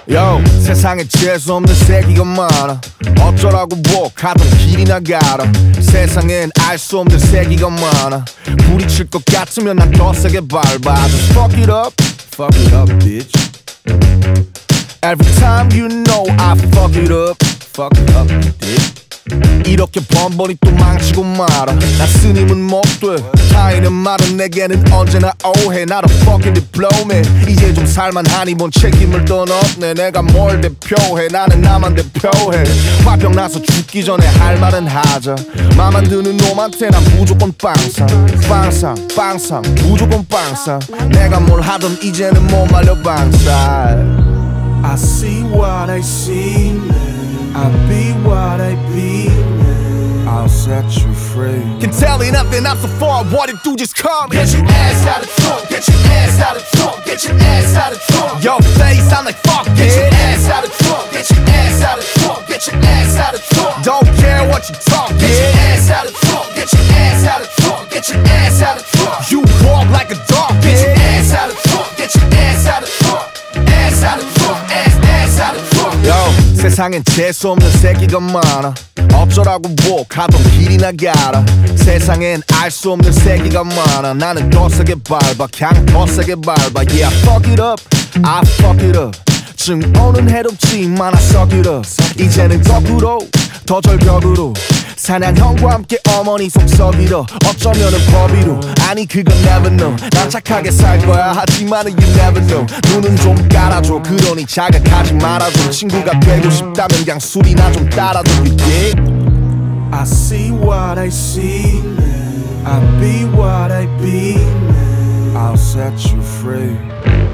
Yo, 세상에 재수없는 새끼가 많아. 어쩌라고 뭐 가던 길이나 가라. 세상엔 알 수 없는 새끼가 많아. 부딪힐 것 같으면 난 더 세게 밟아. Just fuck it up, bitch. Every time you know I fuck it up, bitch. 이렇게 번번이 또 망치고 말아. 나 스님은 못돼 타인의 말은 내게는 언제나 오해. 나도 fucking diploma. 이제 좀 살만하니 뭔 책임을 떠넘네. 내가 뭘 대표해. 나는 나만 대표해. 화병 나서 죽기 전에 할 말은 하자. 맘만 드는 놈한테 난 무조건 빵상 무조건 빵상. 내가 뭘 하든 이제는 못 말려 방살. I see what I see, I be what I be, I'll set you free. Can tell you nothing, I'm so far, what it do just come. Get your ass out of trunk, get your ass out of trunk, get your ass out of trunk. Your face, I'm like fuck Get your it. ass out of trunk, get your ass out of trunk, get your ass out of trunk. Don't care what you talk, Get your yeah. ass out of trunk, get your ass out of trunk, get your ass out of trunk. You walk like a dog, Get your yeah. ass out of trunk, get your ass out of trunk, ass out of trunk, ass out of trunk. Yo, 세상엔 재수없는 새끼가 많아. 어쩌라고 뭐 가던 길이나 가라. 세상엔 알 수 없는 새끼가 많아. 나는 더 세게 밟아, 그냥 더 세게 밟아. Yeah, fuck it up, I fuck it up. 지금 오는 해롭지만 I suck it up. 이제는 거꾸로 더 절벽으로 사냥형과 함께 어머니 속썩이러. 어쩌면은 법이로 아니 그건 never know. 난 착하게 살 거야 하지만은 you never know. 눈은 좀 깔아줘 그러니 자극하지 말아줘. 친구가 되고 싶다면 그냥 술이나 좀 따라줘. You dig? I see what I see, I be what I be, I'll set you free.